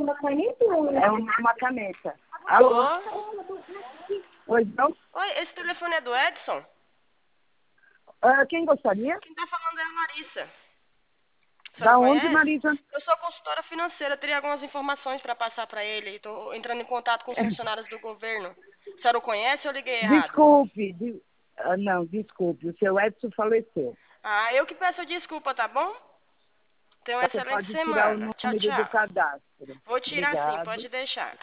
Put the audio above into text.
É uma caneta. Alô? Oi, não? Oi, esse telefone é do Edson? Quem gostaria? Quem tá falando é a Larissa. A senhora Da onde, conhece? Marisa? Eu sou consultora financeira, teria algumas informações para passar para ele. Estou entrando em contato com os funcionários do governo. A senhora o conhece ou eu liguei errado? Desculpe. Não, desculpe. O seu Edson faleceu. Ah, eu que peço desculpa, tá bom? Tenha uma Você excelente pode tirar o semana. Tchau, número do tchau. cadastro. Vou tirar sim, Obrigado. pode deixar.